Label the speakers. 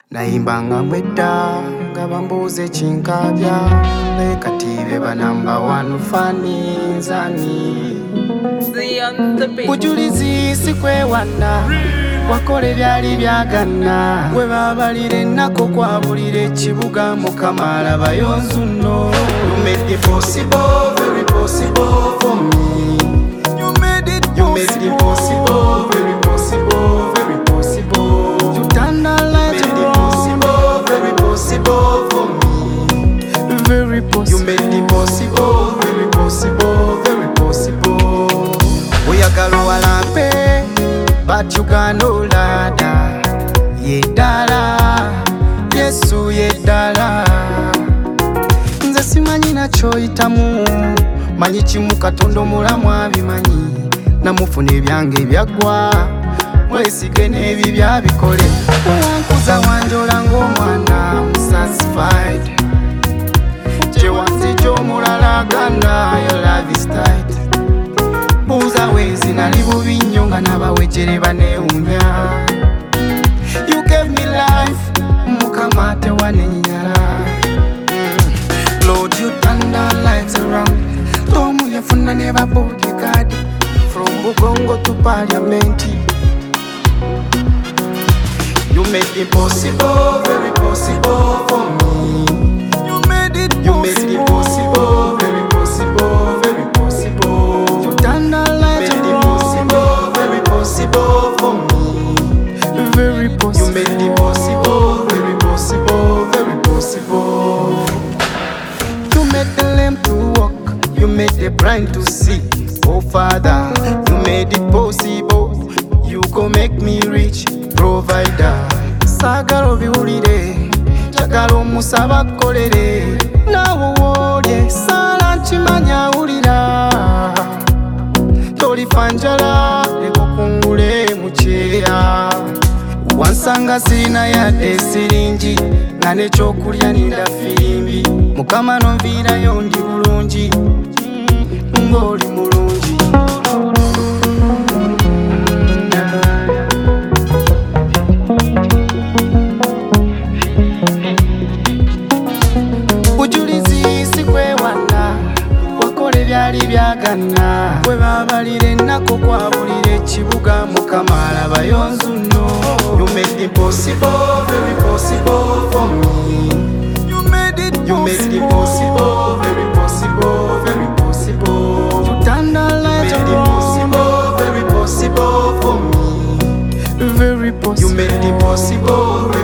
Speaker 1: Nayimbanga mwedda nga bambuuze kinkabya naye kati be ba number one fani nzani bujulizi si kwewanna wakole byali byagana bwe babalira ennaku kwabulira ekibuga Mukama alabayo nzuno. You made it possible, very possible for me. You made it possible, very possible, very possible. You turned our lives around, very possible for me. Very possible. You made it possible, very possible, very possible. Oyagala walampe, but you can't hold that. Yedala, Yesu yedala. Nze simanyi nakyoyitamu, manyi kimu Katonda omulamu abimanyi. Namufuna ebyange ebyaggwa, mwesige n'ebibyo abikole. Wankuza wanjola ng'omwana satisfied. Kyewanze ky'omulala agana, your love is tight. Buuza weezi nali bubi nnyo nga n'abawejjere baneewunya. You gave me life, Mukama tewanennyala. Lord, you turned our lives around. Tomu yafuna ne ba bodyguard from Bugongo to Parliament. You made it possible, very possible for me. You made it possible, very possible, very possible. You turned our lives around, very possible for me. Very possible. You made it possible, very possible, very possible. You made the lame to walk, you made the blind to see. Oh Father, you made it possible. You go make me rich, provider. Sagala obiwulire, njagala omusaba akkolere. Naawe woolye, saala nkimanya awulira. Tolifa njala, ekukungule mu kyeya. Wansanga sirina yadde siringi, nga n'ekyokulya ninda firimbi. Mukama n'onviirayo ndi bulungi, ng'oli mulungi. Bujulizi si kwewanna, wakole byali byagana bwe babalira ennaku kwabulira ekibuga Mukama alabayo nzuno. You made it possible, very possible for me. You made it possible, very possible, very possible. You turned our lives around, very possible for me. Very possible. You made it possible.